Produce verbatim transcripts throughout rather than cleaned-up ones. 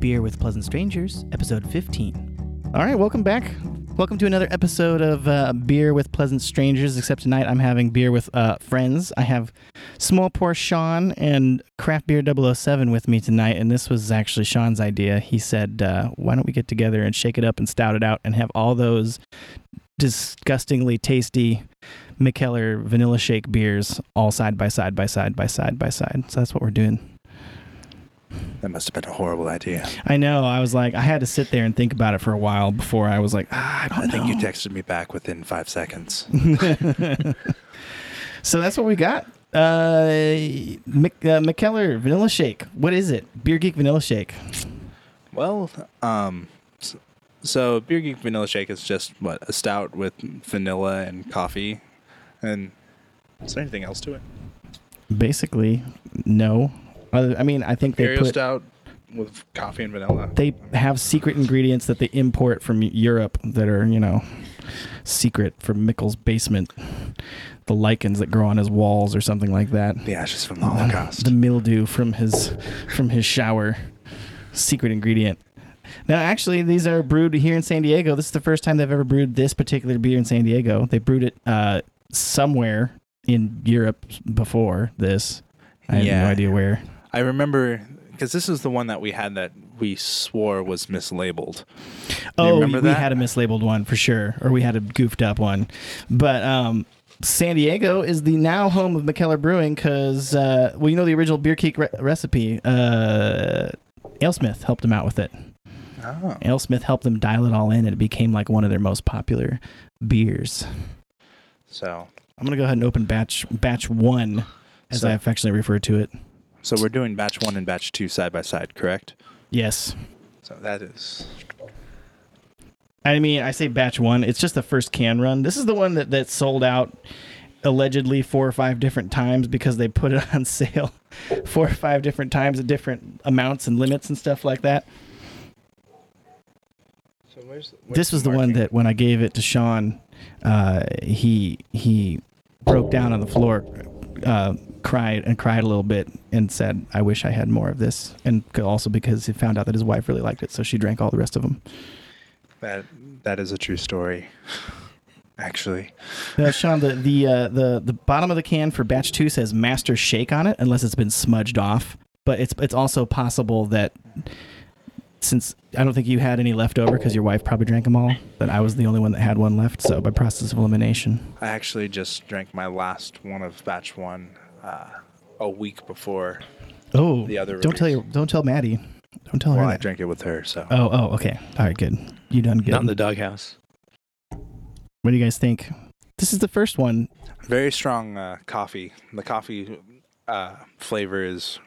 Beer with Pleasant Strangers, episode fifteen. All right, welcome back. Welcome to another episode of uh, Beer with Pleasant Strangers, except tonight I'm having beer with uh, friends. I have Small Pour Sean and Craft Beer double oh seven with me tonight, and this was actually Sean's idea. He said, uh, why don't we get together and shake it up and stout it out and have all those disgustingly tasty Mikkeller vanilla shake beers all side by side by side by side by side. So that's what we're doing. That must have been a horrible idea. I know. I was like, I had to sit there and think about it for a while before I was like, ah, I don't I know. think you texted me back within five seconds. So that's what we got. Uh, Mc, uh, Mikkeller Vanilla Shake. What is it? Beer Geek Vanilla Shake. Well, um, so, so Beer Geek Vanilla Shake is just, what, a stout with vanilla and coffee? And is there anything else to it? Basically, no. I mean, I think they Imperial put stout with coffee and vanilla. They have secret ingredients that they import from Europe that are, you know, secret from Mikkel's basement. The lichens that grow on his walls or something like that. The ashes from the Holocaust. The mildew from his from his shower. Secret ingredient. Now, actually, these are brewed here in San Diego. This is the first time they've ever brewed this particular beer in San Diego. They brewed it uh, somewhere in Europe before this. I have yeah. no idea where. I remember, because this is the one that we had that we swore was mislabeled. Do oh, you remember we that? had a mislabeled one for sure, or we had a goofed up one. But um, San Diego is the now home of Mikkeller Brewing because, uh, well, you know the original Beer Geek re- recipe. Uh, AleSmith helped them out with it. Oh. AleSmith helped them dial it all in, and it became like one of their most popular beers. So I'm gonna go ahead and open batch batch one, as So- I affectionately refer to it. So we're doing batch one and batch two side by side, correct? Yes. So that is... I mean, I say batch one. It's just the first can run. This is the one that, that sold out allegedly four or five different times because they put it on sale four or five different times at different amounts and limits and stuff like that. So where's, where's This was the one that when I gave it to Sean, uh, he he broke down on the floor, uh, cried and cried a little bit and said, I wish I had more of this. And also because he found out that his wife really liked it, so she drank all the rest of them. That that is a true story, actually. Now, Sean, the the, uh, the the bottom of the can for batch two says Master Shake on it, unless it's been smudged off. But it's it's also possible that since I don't think you had any left over because your wife probably drank them all, that I was the only one that had one left. So by process of elimination, I actually just drank my last one of batch one uh, a week before. oh, The other don't tell release. you, don't tell Maddie, don't tell Well, her I that. drank it with her, so. Oh, oh, okay, all right, good. You done good. Not in the doghouse. What do you guys think? This is the first one. Very strong uh, coffee. The coffee uh, flavor is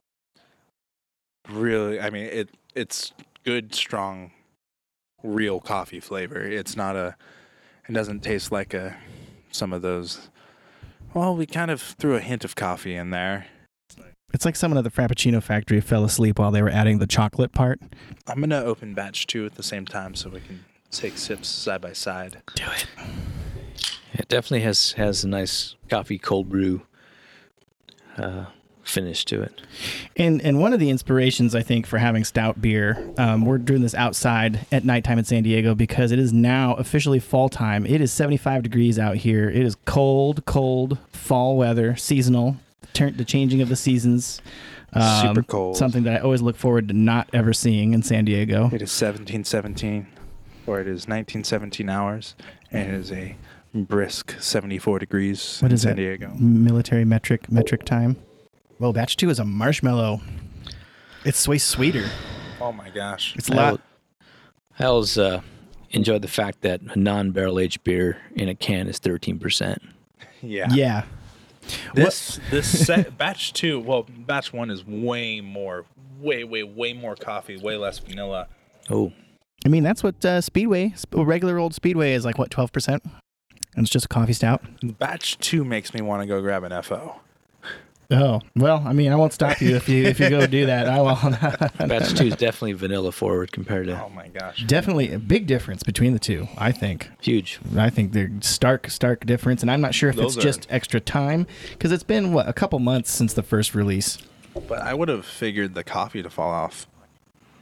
really, I mean, it it's good, strong, real coffee flavor. It's not a, it doesn't taste like a, some of those, well, we kind of threw a hint of coffee in there. It's like someone at the Frappuccino factory fell asleep while they were adding the chocolate part. I'm going to open batch two at the same time so we can take sips side by side. Do it. It definitely has has a nice coffee cold brew uh, finish to it. And and one of the inspirations, I think, for having stout beer, um, we're doing this outside at nighttime in San Diego because it is now officially fall time. It is seventy-five degrees out here. It is cold, cold fall weather, seasonal, turn, the changing of the seasons. Um, Super cold. Something that I always look forward to not ever seeing in San Diego. It is seventeen seventeen, or it is nineteen seventeen hours, and it is a brisk seventy-four degrees What in is San it? Diego. Military metric metric time. Well, batch two is a marshmallow. It's way sweeter. Oh my gosh. It's a lot. I always uh, enjoy the fact that a non-barrel aged beer in a can is thirteen percent. Yeah. Yeah. This this set, batch two, well, batch one is way more, way, way, way more coffee, way less vanilla. Oh, I mean, that's what uh, Speedway, sp- regular old Speedway is like, what, twelve percent? And it's just a coffee stout? Batch two makes me want to go grab an F O. Oh, well, I mean, I won't stop you if you if you go do that. I will. batch two is definitely vanilla forward compared to Oh my gosh. Definitely a big difference between the two, I think. huge. I think they're stark, stark difference. And I'm not sure if Those it's are- just extra time because it's been, what, a couple months since the first release. But I would have figured the coffee to fall off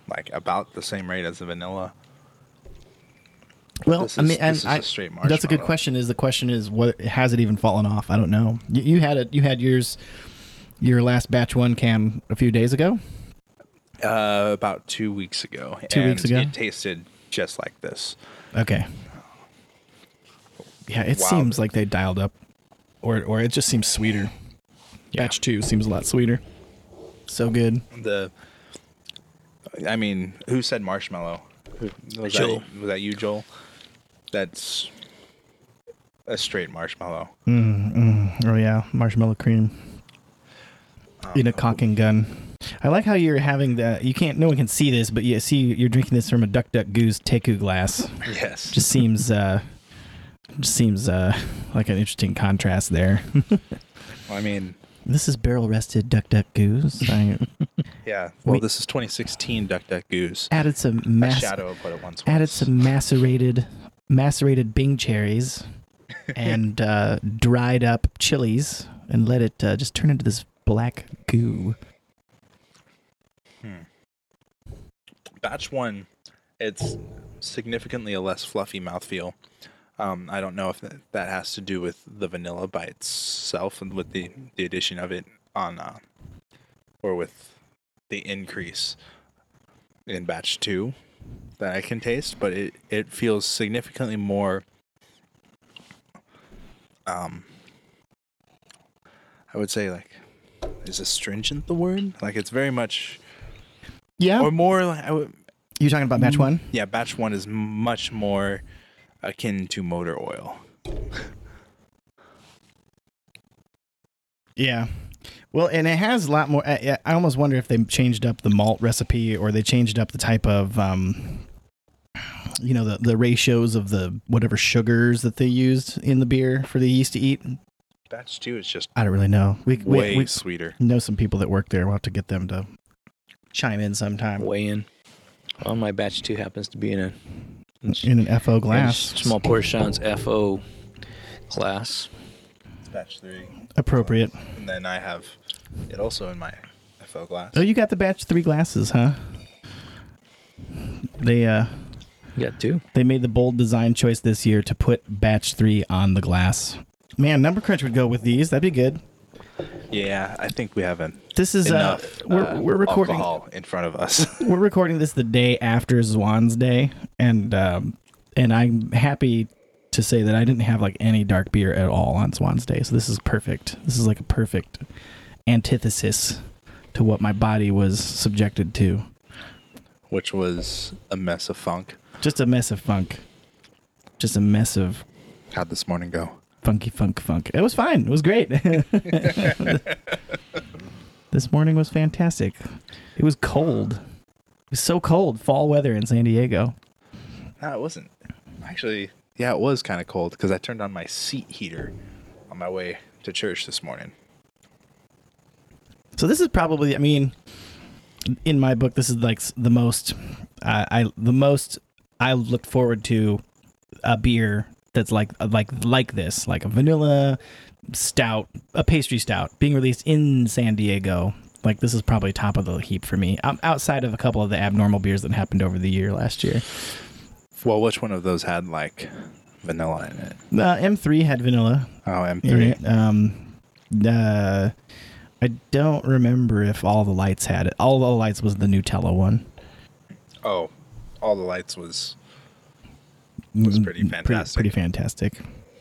like about the same rate as the vanilla. Well, This I is- mean, and this is I, a straight that's a good marshmallow. question. Is the question is what has it even fallen off? I don't know. You, you had it. You had yours, your last batch one cam a few days ago. Uh, about two weeks ago. Two and weeks ago? It tasted just like this. Okay. Yeah, it Wow. seems like they dialed up, or or it just seems sweeter. Batch two seems a lot sweeter. So good. The, I mean, who said marshmallow? Who, was Joel. That, was that you, Joel? That's a straight marshmallow. Mm, mm. Oh yeah, marshmallow cream in a caulking gun. I like how you're having the. You can't. No one can see this, but you see you're drinking this from a Duck Duck Goose Teku glass. Yes. Just seems. Uh, just seems uh, like an interesting contrast there. I mean, This is barrel rested Duck Duck Goose. I yeah. Well, We- this is twenty sixteen Duck Duck Goose. added some A mass. shadow of what it once was. Added some macerated, macerated Bing cherries, and uh, dried up chilies, and let it uh, just turn into this black goo. Batch one, it's significantly a less fluffy mouthfeel. Um, I don't know if that, that has to do with the vanilla by itself and with the, the addition of it on, uh, or with the increase in batch two that I can taste, but it, it feels significantly more, um, I would say like, is astringent the word? Like it's very much, Yeah, or more like, I would, you talking about batch one? yeah, batch one is much more akin to motor oil. Yeah. Well, and it has a lot more. I, I almost wonder if they changed up the malt recipe or they changed up the type of, um, you know, the, the ratios of the whatever sugars that they used in the beer for the yeast to eat. Batch two is just I don't really know. We, way we, we sweeter. know some people that work there. We'll have to get them to chime in sometime. Weigh in. Well, my batch two happens to be in a In an F O in a glass. small portions F O glass. Batch three. Appropriate. And then I have it also in my F O glass. Oh, you got the batch three glasses, huh? They uh You got two. they made the bold design choice this year to put batch three on the glass. Man, Number Crunch would go with these. That'd be good. Yeah, I think we haven't This is enough uh we're uh, we're recording alcohol in front of us. we're recording this the day after Zwan's Day, and um and I'm happy to say that I didn't have like any dark beer at all on Zwan's Day. So this is perfect. This is like a perfect antithesis to what my body was subjected to. Which was a mess of funk. Just a mess of funk. Just a mess of How'd this morning go? funky funk funk. It was fine. It was great. This morning was fantastic. It was cold. It was so cold. Fall weather in San Diego. No, it wasn't. Actually, yeah, it was kind of cold because I turned on my seat heater on my way to church this morning. So this is probably, I mean, in my book, this is like s- the most, uh, I the most I looked forward to a beer that's like like like this, like a vanilla stout, a pastry stout being released in San Diego. Like this is probably top of the heap for me, um, outside of a couple of the abnormal beers that happened over the year last year. Well, which one of those had like vanilla in it? Uh, M three had vanilla Oh, M in three. it. Um, uh, I don't remember if All the Lights had it. All the Lights was the Nutella one. Oh, All the Lights was was pretty Mm, fantastic. Pretty, fantastic.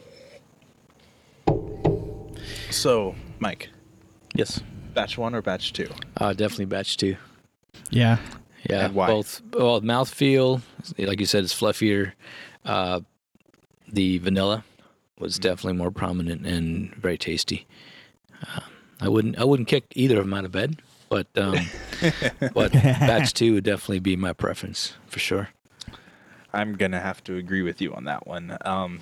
So, Mike, Yes. batch one or batch two? Uh, definitely batch two. Yeah. Yeah, And why? both. Well, mouthfeel, like you said, is fluffier. Uh, the vanilla was definitely more prominent and very tasty. Uh, I wouldn't, I wouldn't kick either of them out of bed, but um, but batch two would definitely be my preference for sure. I'm gonna have to agree with you on that one. Um,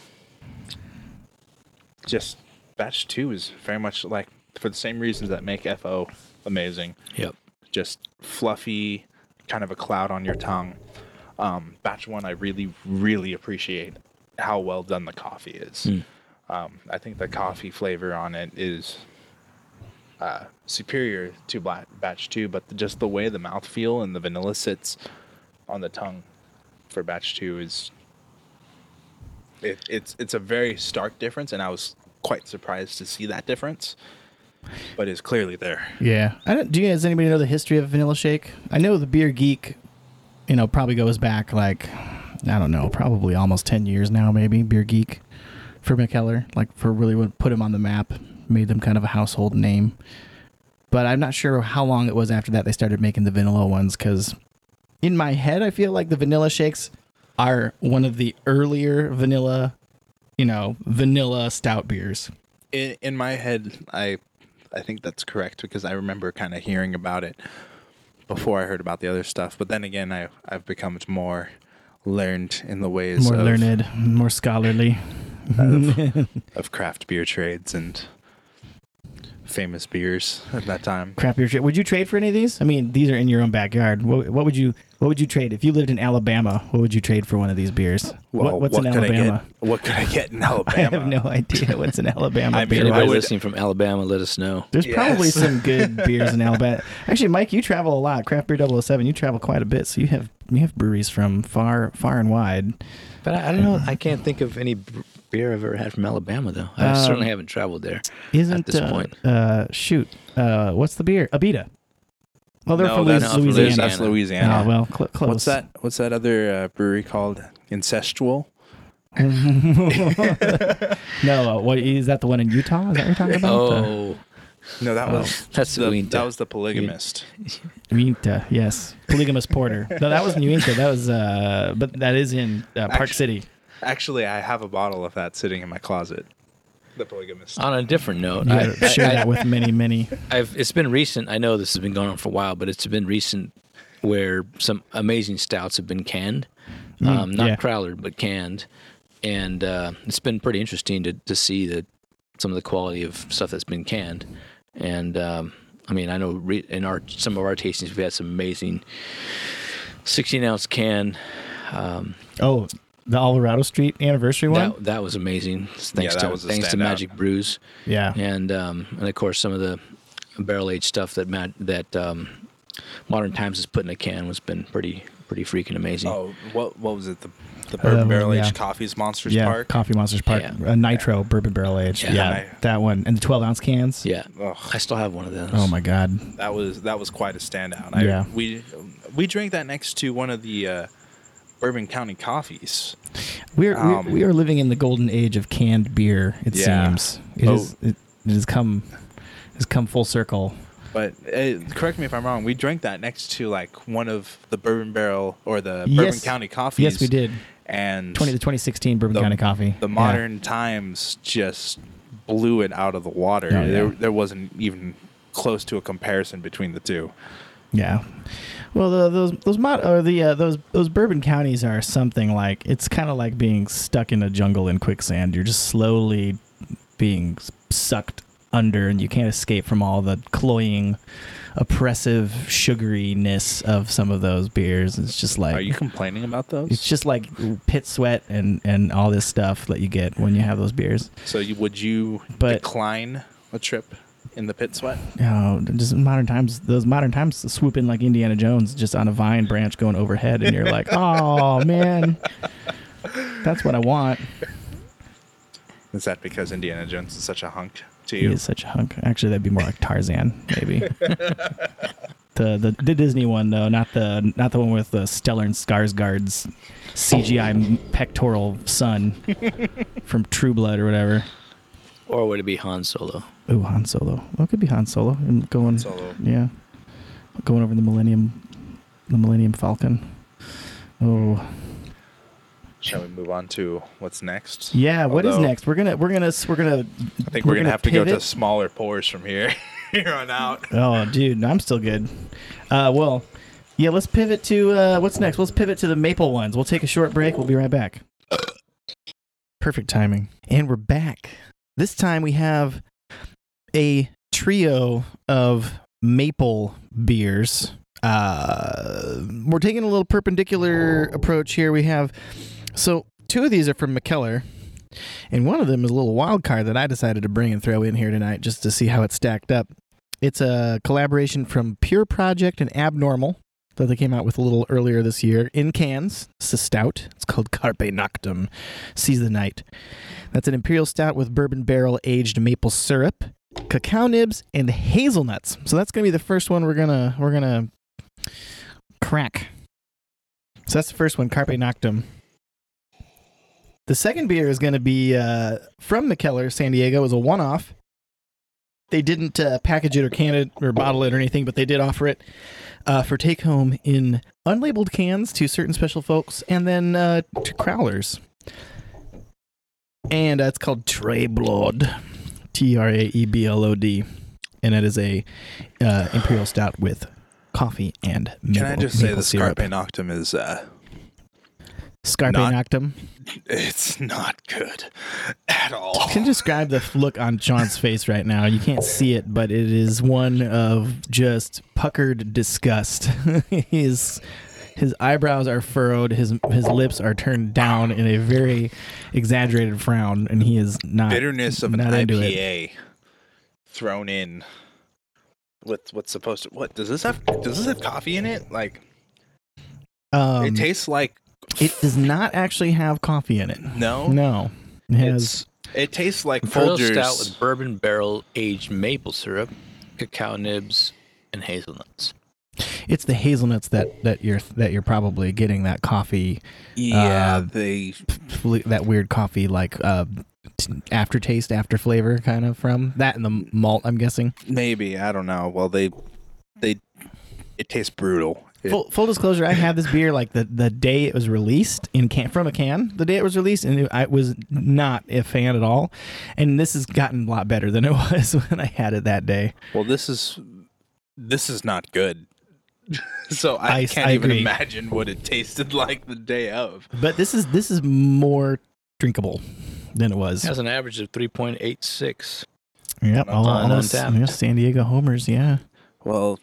just batch two is very much like, for the same reasons that make F O amazing. Yep. Just fluffy, kind of a cloud on your tongue. Um, batch one, I really, really appreciate how well done the coffee is. Mm. Um, I think the coffee flavor on it is uh, superior to Black Batch Two, but just the way the mouthfeel and the vanilla sits on the tongue for Batch Two is it, it's it's a very stark difference, and I was quite surprised to see that difference, but it's clearly there. Yeah. I don't, do you guys anybody know the history of Vanilla Shake? I know the Beer Geek, you know, probably goes back like, I don't know, probably almost ten years now, maybe, Beer Geek for Mikkeller, like for really what put him on the map, made them kind of a household name. But I'm not sure how long it was after that they started making the vanilla ones, because in my head, I feel like the Vanilla Shakes are one of the earlier vanilla, you know, vanilla stout beers. In, in my head, I I think that's correct, because I remember kind of hearing about it before I heard about the other stuff. But then again, I, I've become more learned in the ways More of, learned, more scholarly. of, of craft beer trades and famous beers at that time. Craft beer trade. Would you trade for any of these? I mean, these are in your own backyard. What, what would you What would you trade if you lived in Alabama? What would you trade for one of these beers? Well, what, what's what in could Alabama? I get, what could I get in I Alabama? have no idea what's in Alabama. I mean, beer. if I Anybody would- listening from Alabama, let us know. There's Yes. probably some good beers in Alabama. Actually, Mike, you travel a lot. Craft Beer double oh seven, you travel quite a bit, so you have you have breweries from far far and wide. But I, I don't know. I can't think of any b- beer I've ever had from Alabama, though. I Um, certainly haven't traveled there. Isn't this uh, point. uh shoot uh what's the beer? Abita. Well, they're no, from that's, no, from Louisiana. That's Louisiana. Oh well, cl- close. What's that? What's that other uh, brewery called? Incestual. No, uh, what is that? The one in Utah? Is that what you're talking about? Oh, No, that Oh. was That's the, Uinta. that was the polygamist. Uh, Uinta, yes, polygamous porter. No, that wasn't Uinta. That was, uh, but that is in uh, Park Actu- City. Actually, I have a bottle of that sitting in my closet. The polygamist. on a different note, You I, gotta share I, that with many, many. I've it's been recent. I know this has been going on for a while, but it's been recent where some amazing stouts have been canned, Mm, um, not yeah. crowlered, but canned, and uh, it's been pretty interesting to to see that some of the quality of stuff that's been canned. And um, I mean, I know re- in our some of our tastings we've had some amazing sixteen ounce can. Um, Oh, the Alvarado Street anniversary one. that that was amazing. Thanks that to was a thanks to standout. Magic Brews. Yeah, and um, and of course some of the barrel aged stuff that Matt, that um, Modern Times has put in a can was been pretty pretty freaking amazing. Oh, what what was it? The the bourbon Uh, barrel yeah. aged coffees Monsters yeah. Park. Coffee Monsters Park, Yeah. uh, Nitro bourbon barrel aged. Yeah. Yeah, I- that one, and the twelve ounce cans. Yeah, Ugh, I still have one of those. Oh my God. that was that was quite a standout. I, Yeah. We we drank that next to one of the uh, Bourbon County coffees. We're, Um, we're we are living in the golden age of canned beer. It Yeah. seems it, Oh. is, it, it has come has come full circle. But uh, correct me if I'm wrong. We drank that next to like one of the Bourbon Barrel or the Yes. Bourbon County coffees. Yes, we did. And Twenty the twenty sixteen Bourbon the- County Coffee. the Yeah. Modern Times just blew it out of the water. Oh, yeah. There there wasn't even close to a comparison between the two. Yeah. Well, the, those those mod or the uh, those those bourbon counties are something like it's kind of like being stuck in a jungle in quicksand. You're just slowly being sucked under, and you can't escape from all the cloying, oppressive sugariness of some of those beers. It's just like Are you complaining about those? it's just like pit sweat and and all this stuff that you get when you have those beers. So you, would you But- decline a trip in the pit sweat? You know, just modern times, those modern times swoop in like Indiana Jones just on a vine branch going overhead, and you're like, oh man, that's what I want. Is that because Indiana Jones is such a hunk to He you? is such a hunk. Actually, that'd be more like Tarzan, maybe. the, the the Disney one though, not the not the one with the Stellan Skarsgård's C G I pectoral son from True Blood or whatever. Or would it be Han Solo? Ooh, Han Solo. Well, it could be Han Solo. And going, Solo. yeah, going over the Millennium, the Millennium Falcon. Oh, Shall we move on to what's next? yeah. What is Although, next? We're gonna we're gonna we're gonna. I think we're, we're gonna, gonna have to go to pivot. smaller pours from here here on out. Oh, dude, I'm still good. Uh, well, yeah. Let's pivot to uh, what's next. Let's pivot to the maple ones. We'll take a short break. We'll be right back. Perfect timing. And we're back. This time we have a trio of maple beers. Uh, we're taking a little perpendicular approach here. We have, so two of these are from Mikkeller, and one of them is a little wild card that I decided to bring and throw in here tonight just to see how it stacked up. It's a collaboration from Pure Project and Abnormal that they came out with a little earlier this year in cans. It's a stout. It's called Carpe Noctem. Seize the Night. That's an imperial stout with bourbon barrel aged maple syrup, cacao nibs, and hazelnuts. So that's gonna be the first one we're gonna we're gonna crack. So that's the first one, Carpe Noctem. The second beer is gonna be uh, from Mikkeller, San Diego. It was a one-off. They didn't uh, package it or can it or bottle it or anything, but they did offer it uh, for take home in unlabeled cans to certain special folks, and then uh, to crowlers. And uh, it's called Traeblod, T R A E B L O D, and it is a uh, imperial stout with coffee and maple, Can I just say maple the syrup. Scarpe Noctem is uh, Scarpe not- Noctem. it's not good at all. I can describe the look on Sean's face right now. You can't see it, but it is one of just puckered disgust. his his eyebrows are furrowed. His his lips are turned down in a very exaggerated frown, and he is not Bitterness of an not I into P it. A thrown in with what's supposed to. What does this have? Does this have coffee in it? Like Um, it tastes like it does not actually have coffee in it. no, No, it has. It's, it tastes like Imperial Folgers. stout with bourbon barrel aged maple syrup, cacao nibs, and hazelnuts. It's the hazelnuts that, that you're that you're probably getting that coffee, yeah, uh, they that weird coffee like uh, t- aftertaste, after flavor kind of from that and the malt. I'm guessing. maybe I don't know. Well, they they it tastes brutal. It, Full, full disclosure: I had this beer like the, the day it was released in can from a can. The day it was released, and it, I was not a fan at all. And this has gotten a lot better than it was when I had it that day. well, this is this is not good. So I, I- can't I even agree. imagine what it tasted like the day of. But this is this is more drinkable than it was. It has an average of three point eight six. Yep, all, on all those, Untapped. yeah, San Diego homers. Yeah. Well,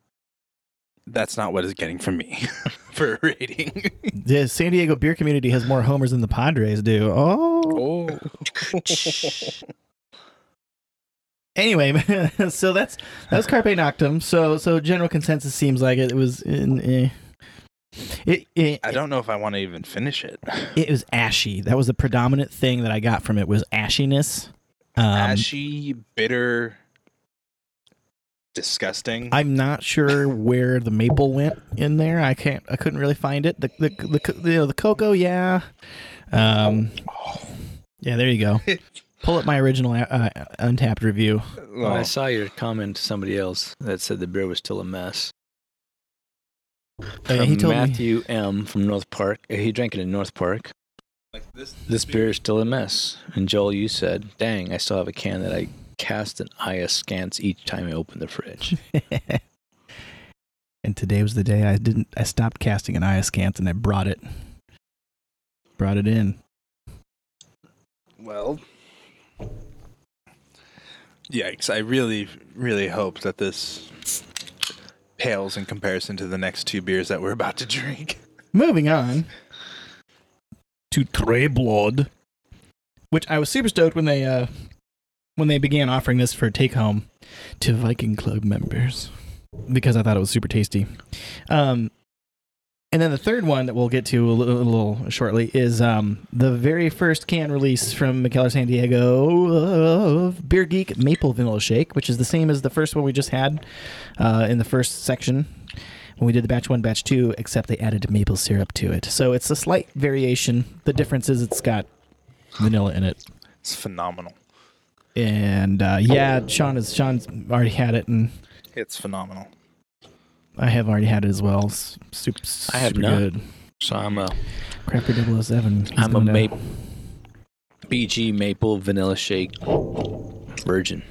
that's not what it's getting from me for a rating. The San Diego beer community has more homers than the Padres do. Oh. Oh. Anyway, so that's that's Carpe Noctem. So so general consensus seems like it, it was in, eh. it it I don't know if I want to even finish it. it was ashy. That was the predominant thing that I got from it was ashiness. Um, Ashy, bitter, disgusting. I'm not sure where the maple went in there. I can't. I couldn't really find it. The the the, the, you know, the cocoa, yeah. Um, yeah, there you go. Pull up my original uh, Untapped review. Well, I Oh, saw your comment to somebody else that said the beer was still a mess. Oh, yeah, From he told me. Matthew M. from North Park. uh, He drank it in North Park. like this, This beer is still a mess. And Joel, you said, dang, I still have a can that I cast an eye askance each time I open the fridge. And today was the day I didn't. I stopped casting an eye askance and I brought it. Brought it in. Well, yikes. I really, really hope that this pales in comparison to the next two beers that we're about to drink. Moving on to Traeblod, which I was super stoked when they uh, when they began offering this for take home to Viking Club members because I thought it was super tasty. Um, and then the third one that we'll get to a little, a little shortly is um, the very first can release from Mikkeller San Diego of Beer Geek Maple Vanilla Shake, which is the same as the first one we just had uh, in the first section when we did the batch one, batch two, except they added maple syrup to it. So it's a slight variation. The difference is it's got vanilla in it. It's phenomenal. And uh, yeah, Sean is Sean's already had it, and It's phenomenal. I have already had it as well. It's super, I have super not. good. So I'm a, Crapper double oh seven. He's I'm a going to- maple, B G maple vanilla shake virgin.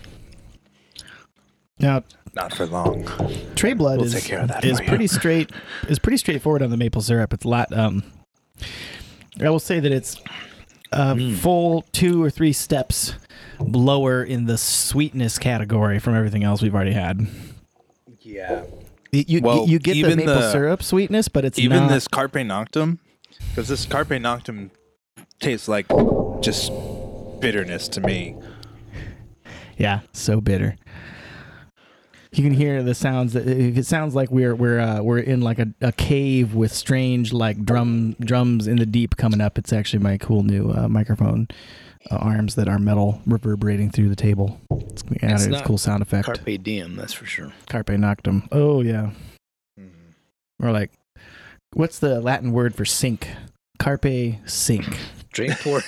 Now, Not for long. Trey Blood We'll is, take care of that is for you. pretty straight. Is pretty straightforward on the maple syrup. It's a lot. Um, I will say that it's a Mm. full two or three steps lower in the sweetness category from everything else we've already had. Yeah. You you, Well, you get the even maple the- syrup sweetness, but it's Even not. this Carpe Noctem, because this Carpe Noctem tastes like just bitterness to me. Yeah, so bitter. You can hear the sounds. That if it sounds like we're we're uh, we're in like a, a cave with strange like drum drums in the deep coming up. It's actually my cool new uh, microphone uh, arms that are metal reverberating through the table. It's, yeah, It's it's a not cool sound effect. Carpe diem, that's for sure. Carpe noctem. Oh yeah. Mm-hmm. Or like, what's the Latin word for sink? Carpe sink. Drink pour.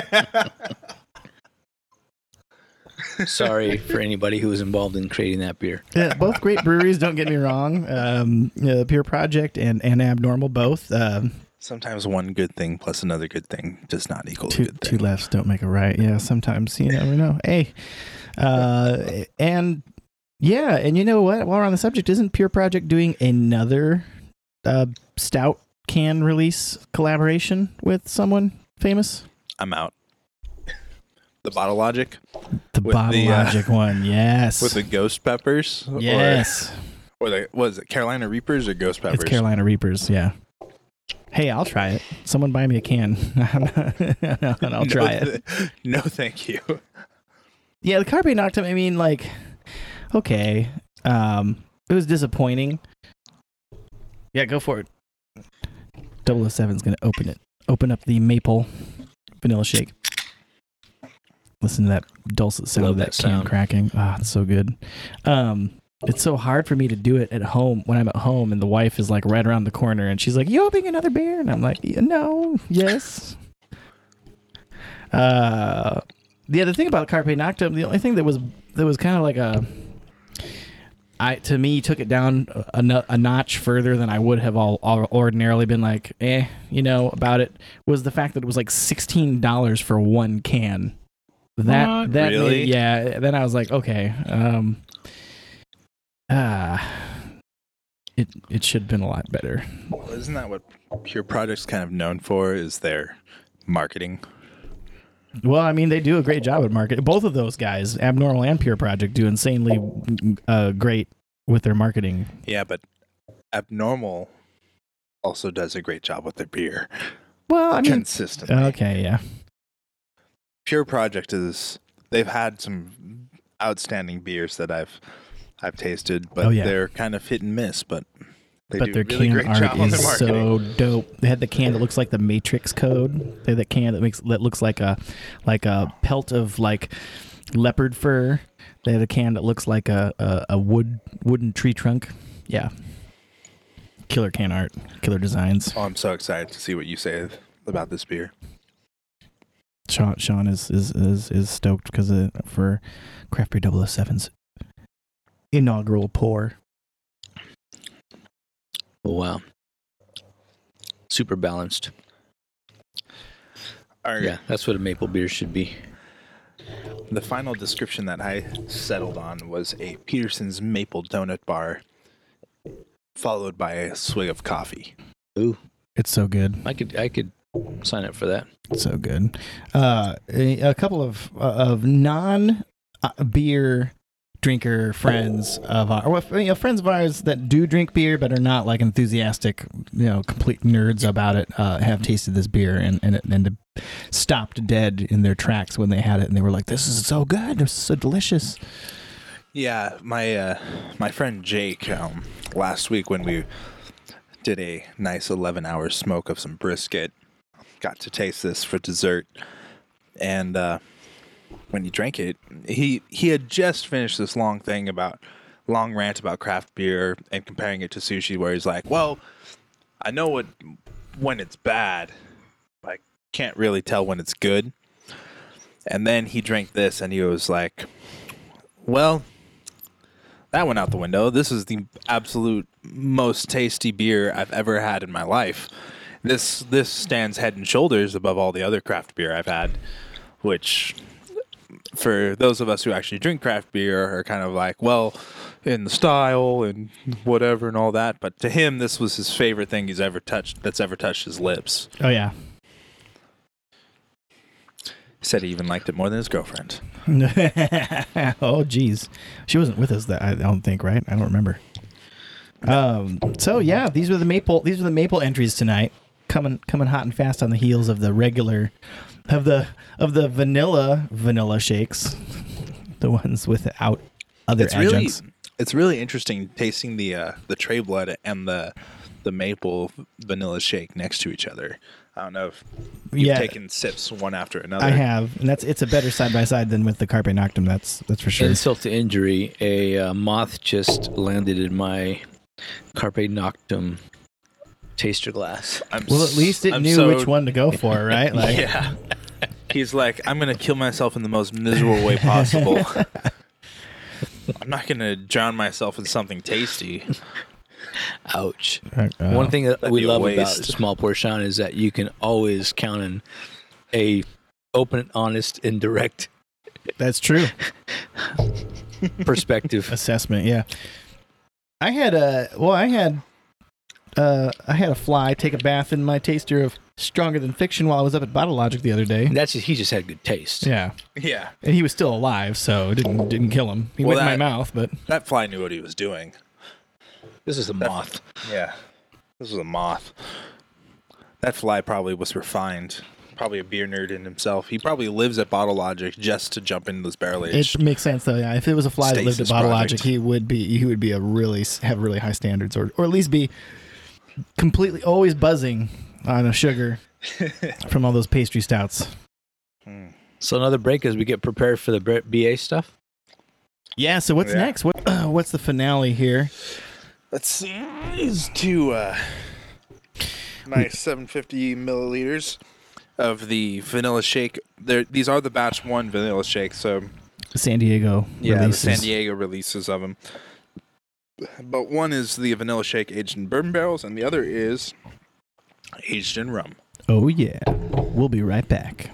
Sorry for anybody who was involved in creating that beer. Yeah, both great breweries. Don't get me wrong. Um, uh, Pure Project and, and Abnormal both. Um, Sometimes one good thing plus another good thing does not equal two, a good two thing. lefts don't make a right. Yeah, sometimes you never know. Hey, uh, and yeah, and you know what? While we're on the subject, isn't Pure Project doing another uh, stout can release collaboration with someone famous? I'm out. The Bottle Logic? The With Bottle the, uh, Logic one, yes. With the Ghost Peppers? yes. Or, or the, what is it, Carolina Reapers or Ghost Peppers? It's Carolina Reapers, yeah. Hey, I'll try it. Someone buy me a can, and I'll try no, it. th- no, thank you. Yeah, the Carpe Noctem, I mean, like, okay. Um, it was disappointing. Yeah, go for it. double oh seven's going to open it. Open up the maple vanilla shake. Listen to that dulcet sound Love of that, that can sound. cracking. Ah, it's so good. Um, it's so hard for me to do it at home when I'm at home and the wife is like right around the corner and she's like, "You opening another beer?" And I'm like, yeah, "No, yes." Uh, yeah, the thing about Carpe Noctem, the only thing that was that was kind of like a, I to me took it down a, no- a notch further than I would have all, all ordinarily been like, eh, you know, about it was the fact that it was like sixteen dollars for one can. That What? that Really? made- yeah. Then I was like, okay, um, ah, it it should have been a lot better. Well, isn't that what Pure Project's kind of known for, is their marketing? Well, I mean, they do a great job at marketing. Both of those guys, Abnormal and Pure Project, do insanely uh, great with their marketing. Yeah, but Abnormal also does a great job with their beer. Well, I mean, consistently. okay, yeah. Pure Project is, they've had some outstanding beers that I've I've tasted, but Oh, yeah. they're kind of hit and miss, but they But do their a really can great art job on their is marketing. so dope. They had the can that looks like the Matrix code. They had the can that makes that looks like a like a pelt of like leopard fur. They had a can that looks like a a, a wood wooden tree trunk. Yeah, killer can art, killer designs. Oh, I'm so excited to see what you say about this beer. Sean Sean is is is, is stoked because for Craft Beer double oh seven's inaugural pour. Oh, wow. Super balanced. Our, Yeah, that's what a maple beer should be. The final description that I settled on was a Peterson's Maple Donut Bar, followed by a swig of coffee. Ooh, It's so good. I could I could sign up for that. So good. Uh, a, a couple of uh, of non uh, beer drinker friends of our, or, you know, friends of ours that do drink beer but are not like enthusiastic, you know, complete nerds about it, uh, have tasted this beer and and, it, and stopped dead in their tracks when they had it, and they were like, "This is so good. This is so delicious." Yeah, my uh, my friend Jake, um, last week when we did a nice eleven hour smoke of some brisket, got to taste this for dessert, and uh, when he drank it, he he had just finished this long thing about long rant about craft beer and comparing it to sushi, where he's like, "Well, I know what when it's bad, but I can't really tell when it's good." And then he drank this, and he was like, "Well, that went out the window. This is the absolute most tasty beer I've ever had in my life. This this stands head and shoulders above all the other craft beer I've had," which, for those of us who actually drink craft beer, are kind of like, well, in the style and whatever and all that. But to him, this was his favorite thing he's ever touched, that's ever touched his lips. Oh yeah. He said he even liked it more than his girlfriend. Oh geez, she wasn't with us. That I don't think, right? I don't remember. Um. So yeah, these were the maple. These are the maple entries tonight. Coming, coming hot and fast on the heels of the regular, of the of the vanilla vanilla shakes, the ones without other It's really, adjuncts. It's really interesting tasting the uh, the Trey Blood and the the maple vanilla shake next to each other. I don't know if you've Yeah. taken sips one after another. I have, and that's it's a better side by side than with the Carpe Noctem. That's that's for sure. Insult to injury, a uh, moth just landed in my Carpe Noctem taster glass. I'm Well, at least it I'm knew so- which one to go for, right? Like, Yeah. He's like, I'm gonna kill myself in the most miserable way possible. I'm not gonna drown myself in something tasty. Ouch. uh, One thing that That'd we be a love about waste. small portion is that you can always count on a open, honest, and direct that's true. perspective. Assessment, yeah. I had a well, I had uh, I had a fly take a bath in my taster of Stronger Than Fiction while I was up at Bottle Logic the other day. That's just, he just had good taste. Yeah, Yeah. and he was still alive, so it didn't didn't kill him. He Well, went in that- my mouth, but That fly knew what he was doing. This is a moth. Yeah. This was a moth. That fly probably was refined. Probably a beer nerd in himself. He probably lives at Bottle Logic just to jump into this barrel aged. it makes sense though. Yeah, if it was a fly that lived at Stasis Bottle product. Logic, he would be he would be a really have really high standards, or or at least be completely always buzzing on a sugar from all those pastry stouts. So another break as we get prepared for the B A stuff. Yeah. So what's Yeah. next? What uh, what's the finale here? Let's see. These two uh, nice seven hundred fifty milliliters of the vanilla shake. They're, these are the batch one vanilla shake. So San Diego. yeah, releases. the San Diego releases of them. But one is the vanilla shake aged in bourbon barrels, and the other is aged in rum. Oh yeah. We'll be right back.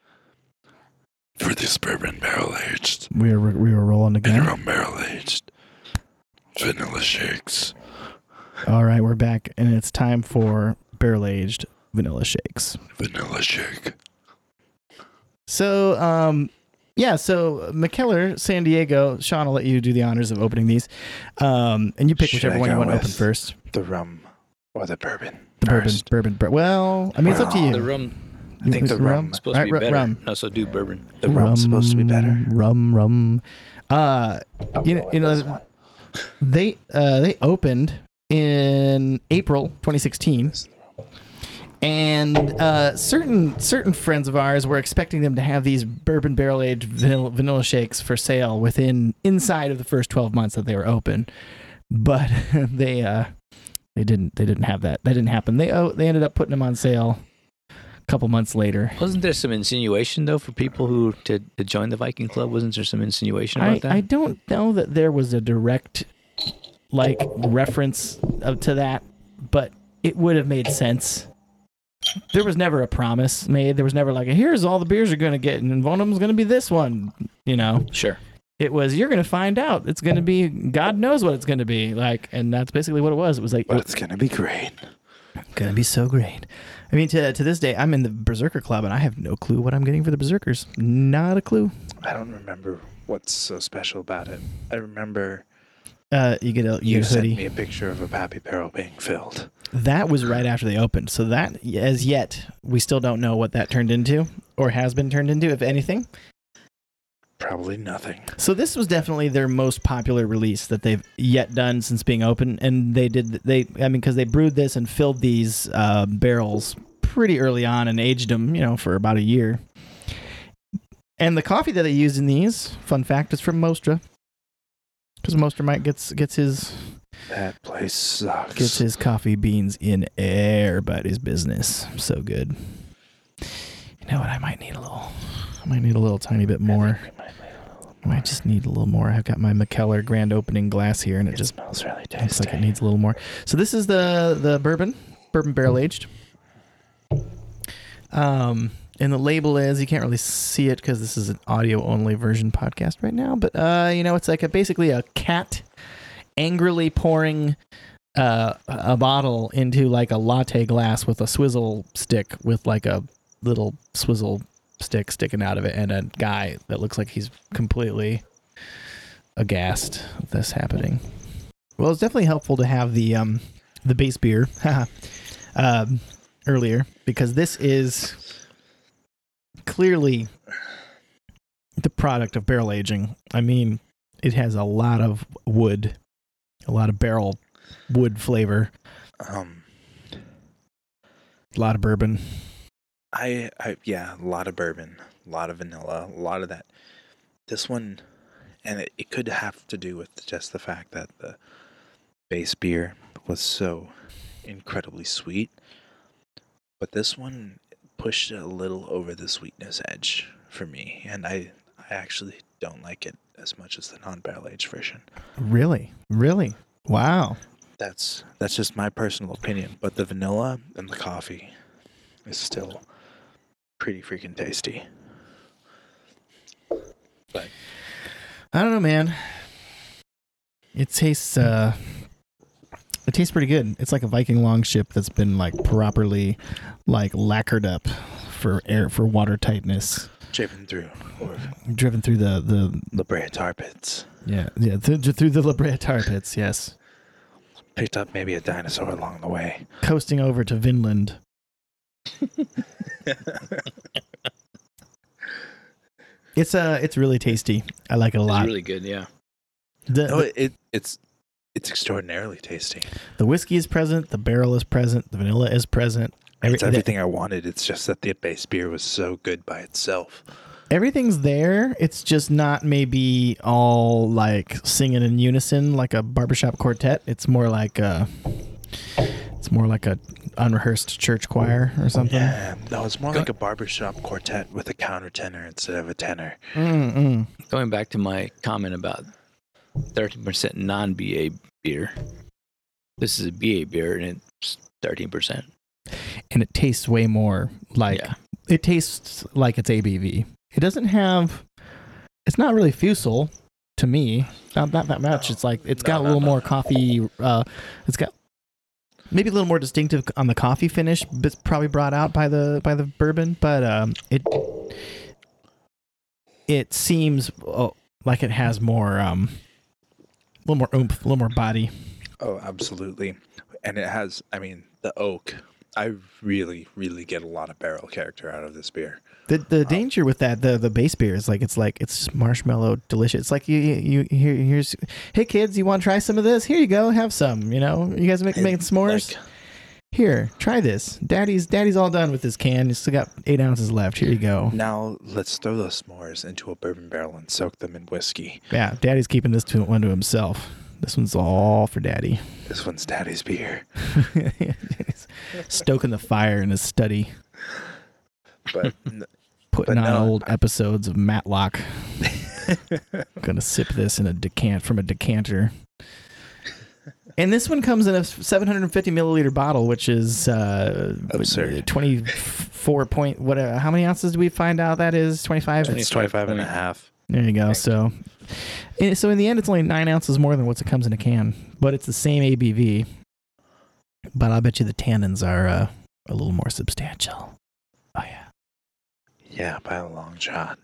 For this bourbon barrel aged, We are we are rolling again. rum barrel aged, vanilla shakes. All right, we're back, and it's time for barrel aged vanilla shakes. Vanilla shake. So, um, yeah, so McKellar, San Diego. Sean, I'll let you do the honors of opening these, um, and you pick Should whichever I one you go want to with open first. The rum or the bourbon? The bourbon, first? bourbon, bur- Well, I mean, it's up to you. The rum I think the rum. is supposed All to be right, better. rum. No, so do bourbon. The rum's supposed to be better. Rum, rum. Uh, you know, you know, they uh, they opened in April twenty sixteen, and uh, certain certain friends of ours were expecting them to have these bourbon barrel aged vanilla, vanilla shakes for sale within inside of the first twelve months that they were open, but they uh, they didn't they didn't have that. That didn't happen. They oh, they ended up putting them on sale a couple months later. Wasn't there some insinuation though for people who to, to join the Viking Club? Wasn't there some insinuation about I, that? I don't know that there was a direct like reference of, to that, but it would have made sense. There was never a promise made. There was never like, a, here's all the beers you're going to get, and one of them's going to be this one. You know, Sure. it was you're going to find out. It's going to be God knows what it's going to be like, and that's basically what it was. It was like But it's gonna be great. going to be so great. I mean, to to this day, I'm in the Berserker Club, and I have no clue what I'm getting for the Berserkers. Not a clue. I don't remember what's so special about it. I remember Uh, you get a you you get a sent hoodie. me a picture of a Pappy barrel being filled. That was right after they opened. So that, as yet, we still don't know what that turned into or has been turned into, if anything. Probably nothing. So this was definitely their most popular release that they've yet done since being open. And they did, they, I mean, because they brewed this and filled these uh, barrels pretty early on and aged them, you know, for about a year. And the coffee that they used in these, fun fact, is from Mostra. Because Mostra Mike gets gets his That place sucks. gets his coffee beans in everybody's business. So good. You know what? I might need a little. I might need a little tiny bit more. I might just need a little more. I've got my McKellar grand opening glass here, and it, It just smells really looks tasty. like it needs a little more. So this is the the bourbon, bourbon barrel aged. Um, and the label is, you can't really see it because this is an audio only version podcast right now. But uh, you know, it's like a basically a cat angrily pouring uh, a bottle into like a latte glass with a swizzle stick with like a little swizzle stick sticking out of it, and a guy that looks like he's completely aghast of this happening. Well, it's definitely helpful to have the um the base beer um, earlier, because this is clearly the product of barrel aging. I mean, it has a lot of wood, a lot of barrel wood flavor, Um, a lot of bourbon. I, I, yeah, a lot of bourbon, a lot of vanilla, a lot of that. This one, and it, it could have to do with just the fact that the base beer was so incredibly sweet, but this one pushed it a little over the sweetness edge for me, and I, I actually don't like it as much as the non-barrel aged version. Really? Really? Wow. That's that's just my personal opinion, but the vanilla and the coffee is still pretty freaking tasty. But I don't know, man. It tastes uh it tastes pretty good. It's like a Viking longship that's been like properly like lacquered up for air for water tightness. driven through or Driven through the the La Brea tar pits. yeah, yeah, through, through the La Brea tar pits, yes. Picked up maybe a dinosaur along the way. Coasting over to Vinland. It's uh it's really tasty. I like it a It's lot. really good. Yeah. The, No, the, it, it it's it's extraordinarily tasty. the whiskey is present, the barrel is present, the vanilla is present. Every- It's everything I wanted. It's just that the base beer was so good by itself. Everything's there. It's just not maybe all like singing in unison like a barbershop quartet. It's more like a, it's more like a unrehearsed church choir or something. Yeah, no, it's more Go- like a barbershop quartet with a countertenor instead of a tenor. Mm-mm. Going back to my comment about thirteen percent non-B A beer, this is a B A beer and it's thirteen percent. And it tastes way more like Yeah. it tastes like it's A B V. It doesn't have. It's not really fusel to me. Not not that much. It's like it's No, got a no, little no, more no. coffee. Uh, it's got maybe a little more distinctive on the coffee finish, but it's probably brought out by the by the bourbon. But um, it it seems oh, like it has more um, a little more oomph, a little more body. Oh, absolutely. And it has, I mean, the oak. I really, really get a lot of barrel character out of this beer. The the danger with that the the base beer is like it's like it's marshmallow delicious. It's like you you, you here here's hey kids, you want to try some of this? Here you go, have some. You know, you guys make making s'mores. Like, Here, try this. Daddy's Daddy's all done with this can. You still got eight ounces left. Here you go. now let's throw those s'mores into a bourbon barrel and soak them in whiskey. Yeah, Daddy's keeping this to one to himself. This one's all for Daddy. This one's Daddy's beer. Daddy's stoking the fire in his study, But n- putting But on no, old episodes of Matlock. Gonna sip this in a decant from a decanter. And this one comes in a seven hundred fifty milliliter bottle, which is uh, Absurd. twenty-four point. What? Uh, how many ounces do we find out that is? twenty-five. it's twenty-five and a half. There you go. Thank So, and so in the end, it's only nine ounces more than what it comes in a can, but it's the same A B V. But I'll bet you the tannins are uh, a little more substantial. Oh yeah. Yeah, by a long shot.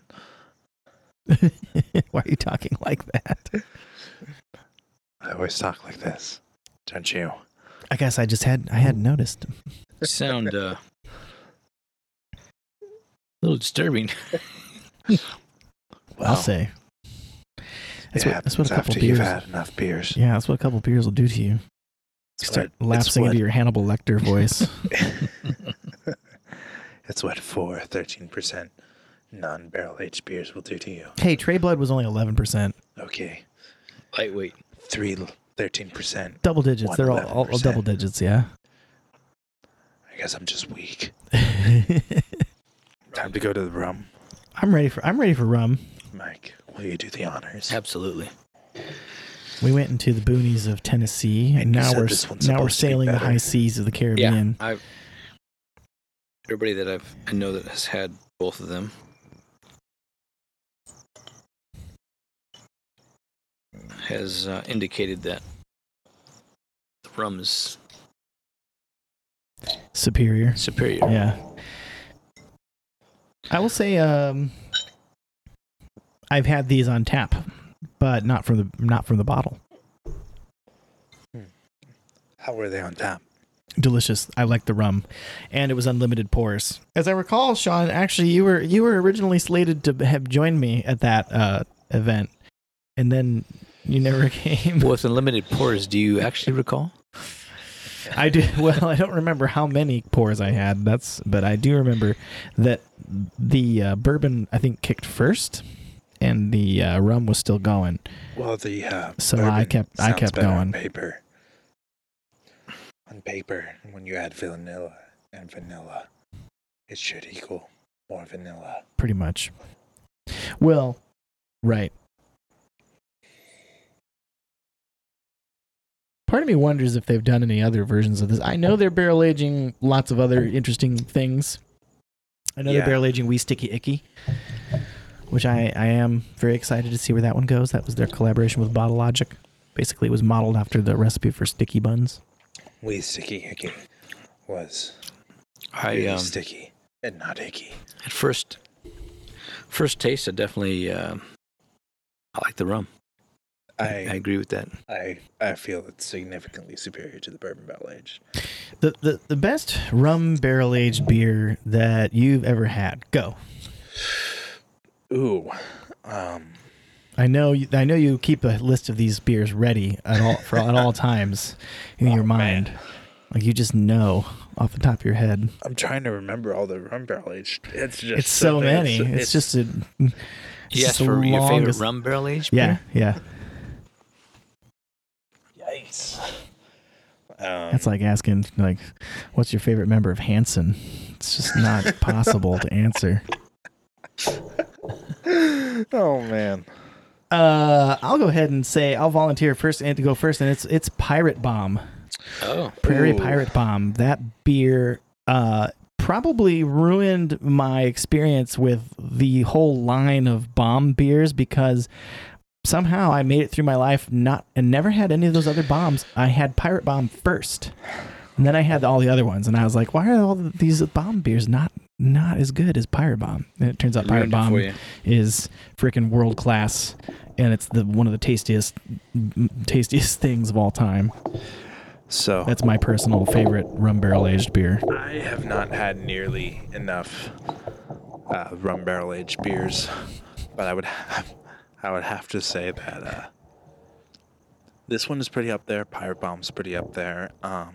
Why are you talking like that? I always talk like this, don't you? I guess I just had I hadn't noticed. You sound uh, a little disturbing. Well, I'll say. That's it what, that's what happens a couple after beers. you've had enough beers. Yeah, that's what a couple beers will do to you. You It's start what- lapsing it's into your Hannibal Lecter voice. what, it's what four thirteen percent non-barrel aged beers will do to you. Hey, Trey Blood was only eleven percent. Okay, Lightweight. three thirteen percent. Double digits. One They're all, all, all eleven double percent. digits, yeah. I guess I'm just weak. I'm Time to go to the rum. ready for I'm ready for rum. Mike, will you do the honors? Absolutely. We went into the boonies of Tennessee, and And you now said we're this one's now we're supposed to be sailing the better. high seas of the Yeah. Caribbean. I've everybody that I've I know that has had both of them has uh, indicated that the rum is Superior. superior. Yeah. I will say um I've had these on tap, but not from the not from the bottle. How were they on tap? Delicious. I like the rum, and it was unlimited pours. As I recall, Sean, actually, you were you were originally slated to have joined me at that uh, event, and then you never came. With unlimited pours, do you actually recall? I do. Well, I don't remember how many pours I had. That's, but I do remember that the uh, bourbon I think kicked first, and the uh, rum was still going. Well, the uh, So bourbon I kept I sounds kept better going. on paper. On paper, when you add vanilla and vanilla, it should equal more vanilla. Pretty much. Well, right. Part of me wonders if they've done any other versions of this. I know they're barrel aging lots of other interesting things. I know Yeah. they're barrel aging Wee Sticky Icky, which I, I am very excited to see where that one goes. That was their collaboration with Bottle Logic. Basically, it was modeled after the recipe for sticky buns. Wee Sticky Icky was I really um, sticky and not icky. at first, first taste, I definitely uh, I like the rum. I, I I, agree with that. I I feel it's significantly superior to the bourbon barrel aged. The, the the best rum barrel aged beer that you've ever had. Go. Ooh, um, I know you, I know you keep a list of these beers ready at all for at all times in Oh, your mind. man. Like you just know off the top of your head. I'm trying to remember all the rum barrel aged. It's just It's so something- many. It's, just a it's Yes, just the for your favorite longest- rum barrel aged Yeah, yeah. Yikes. Um, That's like asking like, what's your favorite member of Hanson? It's just not possible to answer. oh man. Uh, I'll go ahead and say I'll volunteer first and to go first, and it's it's Pirate Bomb. Oh, Prairie Ooh. Pirate Bomb. That beer uh, probably ruined my experience with the whole line of bomb beers because somehow I made it through my life not and never had any of those other bombs. I had Pirate Bomb first, and then I had all the other ones, and I was like, why are all these bomb beers not not as good as Pirate Bomb? And it turns out Pirate ruined it Bomb for you. is freaking world class, and it's the one of the tastiest tastiest things of all time. So That's my personal favorite rum barrel aged beer. I have not had nearly enough uh, rum barrel aged beers, but I would have, I would have to say that uh, this one is pretty up there. Pirate Bomb's pretty up there. Um,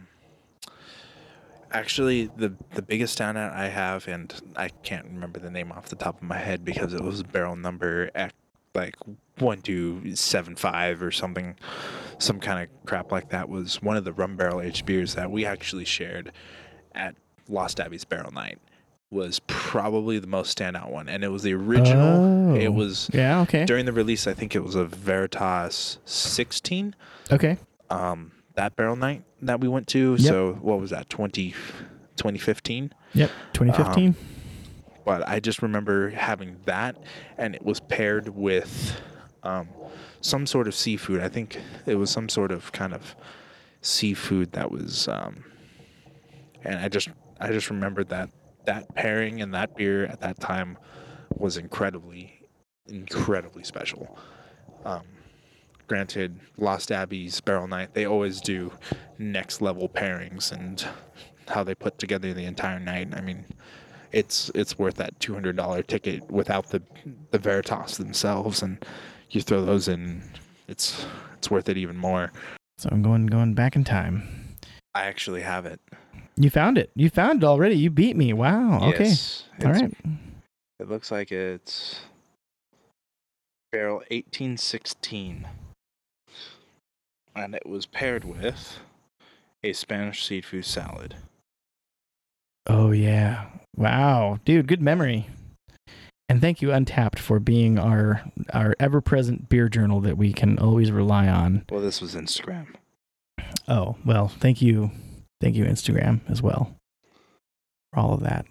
actually, the the biggest standout I have, and I can't remember the name off the top of my head because it was barrel number at like one two seven five or something, some kind of crap like that, was one of the rum barrel aged beers that we actually shared at Lost Abbey's Barrel Night. Was probably the most standout one, and it was the original. Oh. It was Yeah, okay. during the release. I think it was a Veritas sixteen. Okay. Um, that barrel night that we went to. Yep. So what was that? twenty, twenty fifteen. Yep. twenty fifteen. But I just remember having that, and it was paired with um, some sort of seafood. I think it was some sort of kind of seafood that was, um, and I just I just remembered that that pairing and that beer at that time was incredibly, incredibly special. Um, granted, Lost Abbey's Barrel Night, they always do next level pairings and how they put together the entire night. I mean, it's it's worth that two hundred dollars ticket without the the Veritas themselves, and you throw those in, it's it's worth it even more. So I'm going going back in time. I actually have it. You found it. You found it already. You beat me. Wow. Okay. Yes, All it's- right. It looks like it's barrel eighteen sixteen. And it was paired with a Spanish seafood salad. Oh yeah. Wow, dude. Good memory. And thank you, Untapped, for being our our ever present beer journal that we can always rely on. Well, this was Instagram. Oh well. Thank you. Thank you, Instagram, as well, for all of that.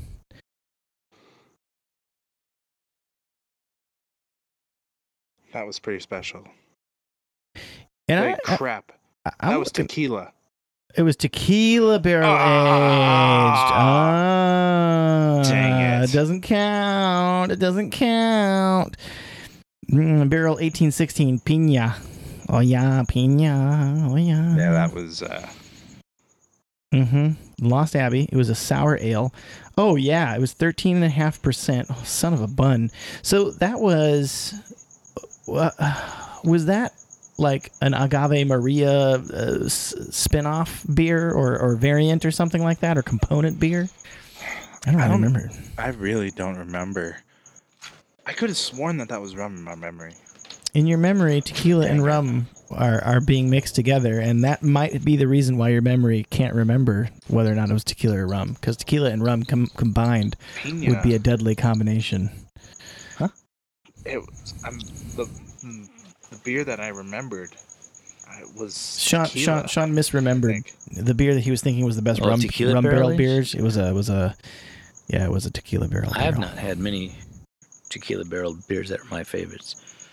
That was pretty special. And Wait, I, crap. I, I, That was tequila. It was tequila barrel aged. Ah, Dang it. It doesn't count. It doesn't count. Mm, barrel eighteen sixteen Pina. Oh yeah, Pina. Oh yeah. Yeah, that was uh Mm-hmm. Lost Abbey. It was a sour ale. Oh yeah, it was thirteen and a half percent. Oh, son of a bun. So that was uh, was that like an Agave Maria uh, s- spin-off beer or, or variant or something like that, or component beer? I don't, I don't remember. I really don't remember. I could have sworn that that was rum in my memory. In your memory, tequila and rum are, are being mixed together, and that might be the reason why your memory can't remember whether or not it was tequila or rum, because tequila and rum com- combined Pina. would be a deadly combination. Huh? It was, I'm, the, the beer that I remembered uh, was Sean, tequila, Sean, Sean I misremembered think. the beer that he was thinking was the best Oh, rum tequila rum barrel barrel aged? beers. It was a was a yeah, it was a tequila barrel. I have barrel. not had many tequila barreled beers that are my favorites.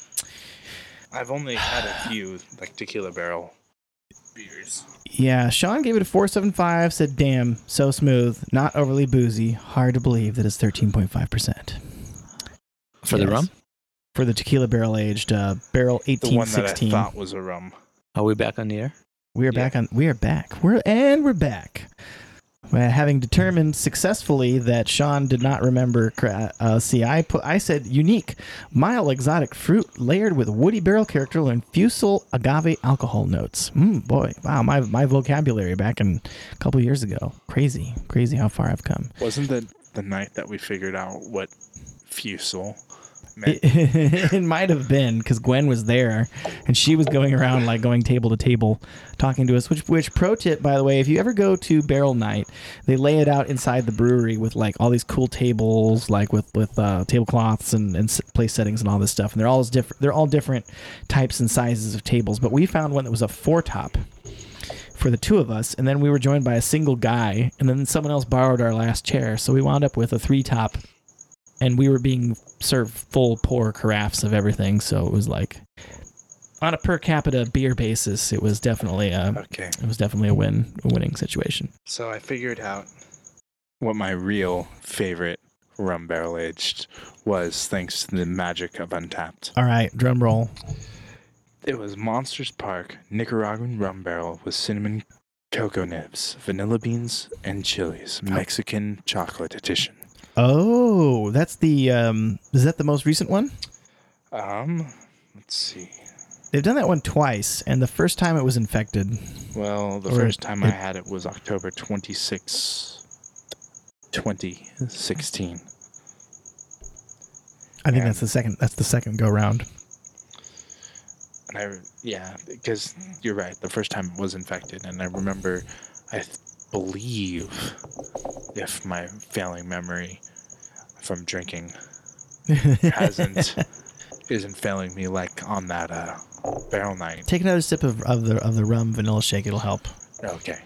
I've only had a few like tequila barrel beers. Yeah, Sean gave it a four seven five. Said, "Damn, so smooth, not overly boozy. Hard to believe that it's thirteen point five percent For the rum? for the tequila barrel aged uh, barrel The eighteen one that I sixteen. thought was a rum. Are we back on the air? We are Yeah. back on. We are back. We're and we're back. Uh, having determined successfully that Sean did not remember. cra- Uh, see, I put. I said unique, mild exotic fruit layered with woody barrel character and fusel agave alcohol notes. Mm, boy, wow, my my vocabulary back in a couple years ago. Crazy, crazy how far I've come. Wasn't that the night that we figured out what fusel meant? It, it might have been because Gwen was there and she was going around like going table to table talking to us, which which pro tip, by the way, if you ever go to Barrel Night, they lay it out inside the brewery with like all these cool tables, like with with uh, tablecloths and, and s- place settings and all this stuff, and they're all different they're all different types and sizes of tables, but we found one that was a four top for the two of us, and then we were joined by a single guy, and then someone else borrowed our last chair, so we wound up with a three top, and we were being served full pour carafes of everything, so it was like on a per capita beer basis, it was definitely a Okay. it was definitely a win a winning situation. So I figured out what my real favorite rum barrel aged was, thanks to the magic of Untapped. All right, drum roll. It was Monsters Park Nicaraguan rum barrel with cinnamon cocoa nibs, vanilla beans, and chilies. Mexican chocolate edition. Oh, that's the um is that the most recent one? Um, let's see. They've done that one twice, and the first time it was infected. Well, the Or first time I it- had it was October twenty-sixth, twenty sixteen. I think Yeah. that's the second that's the second go round. And I, yeah, because you're right. The first time it was infected, and I remember, I th- believe, if my failing memory from drinking hasn't isn't failing me, like on that uh, barrel night. Take another sip of, of the of the rum vanilla shake, it'll help. Okay.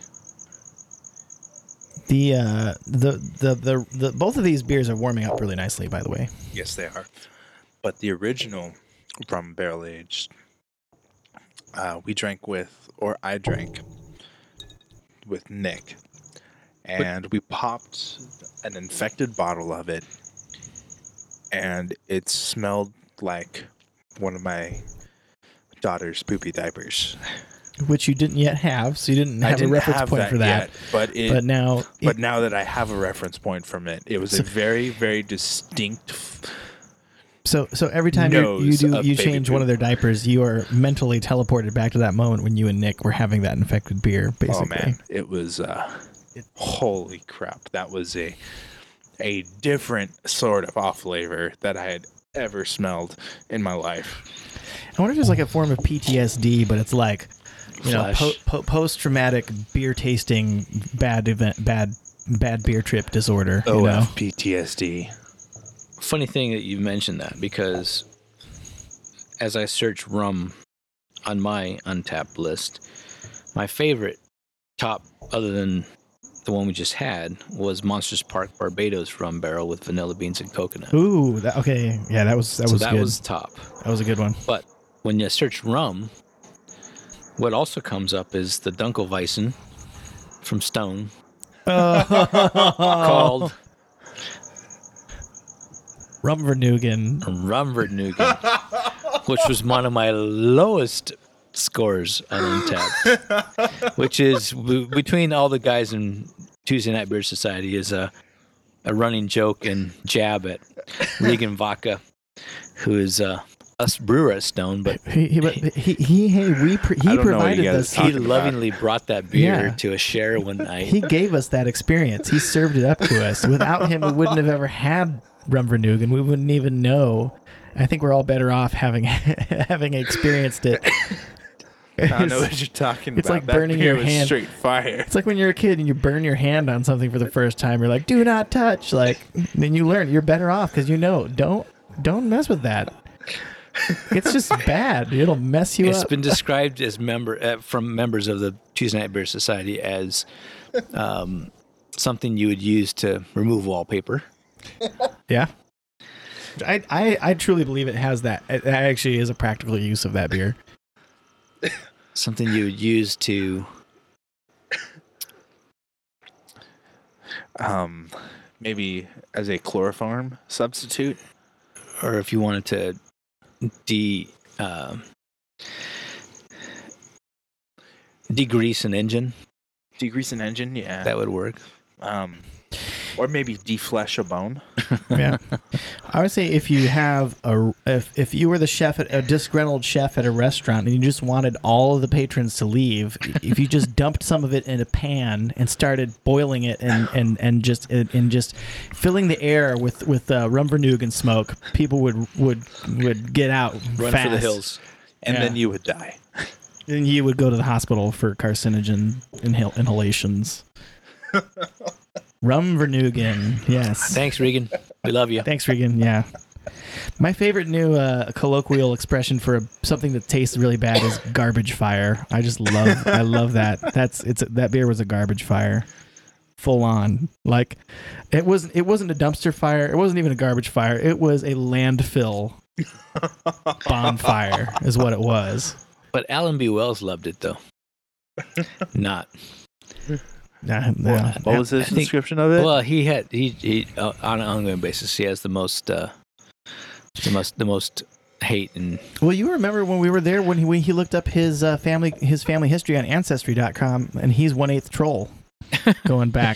The uh the, the the the both of these beers are warming up really nicely, by the way. Yes, they are. But the original rum barrel aged, uh, we drank with, or I drank with Nick, and we popped an infected bottle of it, and it smelled like one of my daughter's poopy diapers. Which you didn't yet have, so you didn't I have didn't a reference have point that for that. yet, but it. But now, But now that I have a reference point from it, it was a very, very distinct. f- so so every time you, you nose do of you baby change one of their diapers, you are mentally teleported back to that moment when you and Nick were having that infected beer. Basically, Oh man, it was. Uh, holy crap! That was a a different sort of off flavor that I had ever smelled in my life. I wonder if it's like a form of P T S D, but it's like you know Flesh. po- po- post traumatic beer tasting bad event bad bad beer trip disorder. You O know? F P T S D. Funny thing that you mentioned that, because as I search rum on my Untapped list, my favorite top, other than the one we just had, was Monsters Park Barbados rum barrel with vanilla beans and coconut. Ooh, that, okay, yeah, that was that so was that good. was top. that was a good one. But when you search rum, what also comes up is the Dunkelweizen from Stone, called Rum Vernugan. Rumvernugan, which was one of my lowest scores on Untapped, which is w- between all the guys in Tuesday Night Beer Society is a, a running joke and jab at Regan Vodka, who is uh, us brewer at Stone, but He he but he he, hey, we pre- I he don't know what you provided guys us. are he talking about. lovingly brought that beer Yeah. to a share one night. He gave us that experience. He served it up to us. Without him, we wouldn't have ever had rum vernugan. We wouldn't even know. I think we're all better off having having experienced it. I don't know It's, what you're talking it's about. like That burning beer your was hand. Straight fire. it's like when you're a kid and you burn your hand on something for the first time. You're like, "Do not touch." Like, then you learn you're better off because you know don't don't mess with that. It's just bad. It'll mess you It's up. been described as member uh, from members of the Tuesday Night Beer Society as um, something you would use to remove wallpaper. Yeah. I, I I truly believe it has that. It actually is a practical use of that beer. Something you would use to Um, maybe as a chloroform substitute. or if you wanted to de uh, degrease an engine, Degrease an engine, yeah. that would work. Um, or maybe deflesh a bone. Yeah. I would say if you have a if if you were the chef at a disgruntled chef at a restaurant and you just wanted all of the patrons to leave, if you just dumped some of it in a pan and started boiling it and and and just and just filling the air with with uh, rum vernugan smoke, people would would would get out Run fast. for the hills. And Yeah. then you would die. And you would go to the hospital for carcinogen inhal- inhalations. Rum vernugan, yes. Thanks, Regan. We love you. Thanks, Regan. Yeah. My favorite new uh, colloquial expression for a, something that tastes really bad is garbage fire. I just love, I love that. That's it's that beer was a garbage fire, full on. Like it wasn't, it wasn't a dumpster fire. It wasn't even a garbage fire. It was a landfill bonfire, is what it was. But Alan B. Wells loved it though. Not. Nah, nah. What was his I think- description of it? Well, he had he, he uh, on an ongoing basis. He has the most uh, the most the most hate and Well, you remember when we were there when he when he looked up his uh, family his family history on Ancestry dot com, and he's one eighth troll, going back.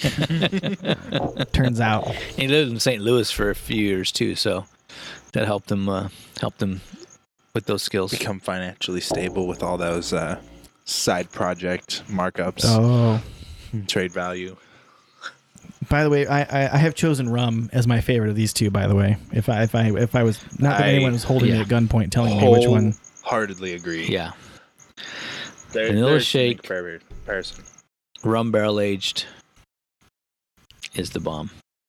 Turns out, he lived in Saint Louis for a few years too, so that helped him uh, helped him with those skills. Become financially stable with all those uh, side project markups, oh. trade value. By the way, I, I I have chosen rum as my favorite of these two. By the way, if I if I if I was not that I- anyone was holding yeah. me at gunpoint telling me which one. Wholeheartedly agree. Yeah, There, Vanilla there's shake. no comparison. rum barrel aged is the bomb.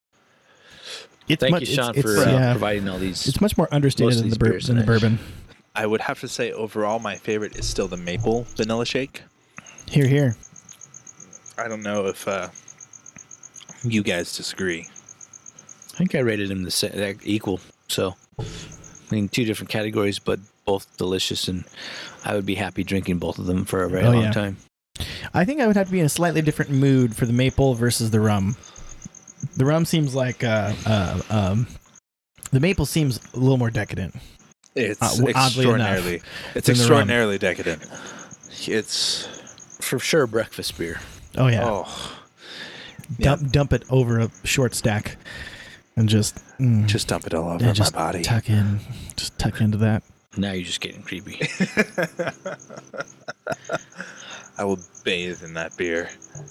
It's Thank much, you, Sean, it's, for it's, uh, yeah, providing all these. it's much more understated most of than the, these bur- beers than the tonight. bourbon. I would have to say overall my favorite is still the maple vanilla shake. Here, here. I don't know if uh, you guys disagree. I think I rated them the sa- they're equal. So, I mean, two different categories, but both delicious, and I would be happy drinking both of them for a very Oh, long yeah. time. I think I would have to be in a slightly different mood for the maple versus the rum. The rum seems like uh, uh, um, the maple seems a little more decadent. It's Uh, w- oddly enough, extraordinarily, it's than the rum. extraordinarily decadent. It's For sure, breakfast beer. Oh yeah, oh, dump dump it over a short stack, and just mm, just dump it all over yeah, my just body. tuck in, just tuck into that. Now you're just getting creepy. I will bathe in that beer.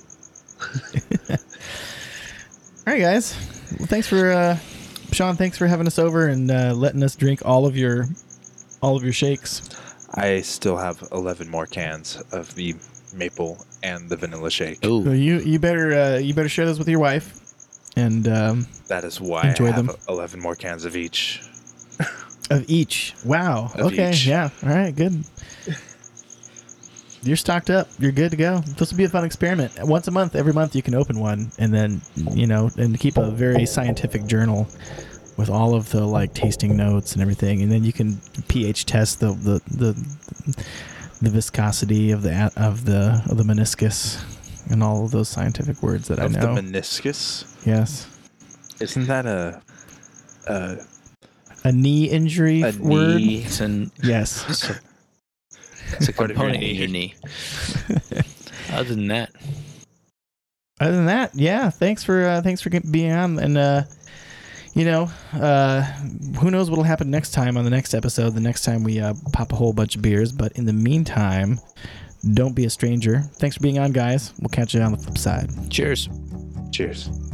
All right, guys. Well, thanks for uh, Sean. Thanks for having us over and uh, letting us drink all of your all of your shakes. I still have eleven more cans of the maple and the vanilla shake. So Ooh, you you better uh, you better share those with your wife, and um, That is why Enjoy I have them. eleven more cans of each. of each. Wow. Of okay. each. Yeah. All right. Good. You're stocked up. You're good to go. This will be a fun experiment. Once a month, every month, you can open one, and then you know, and keep a very scientific journal with all of the like tasting notes and everything, and then you can pH test the the the, the viscosity of the a- of the of the meniscus and all of those scientific words that I Of the know. meniscus? Yes. Isn't that a a, A knee injury a f- word. knee? it's, an, Yes. it's a, it's a Part of your component in your knee. Other than that, Other than that, yeah. Thanks for uh, thanks for being on, and uh, you know, uh, who knows what'll happen next time on the next episode, the next time we uh, pop a whole bunch of beers. But in the meantime, don't be a stranger. Thanks for being on, guys. We'll catch you on the flip side. Cheers. Cheers.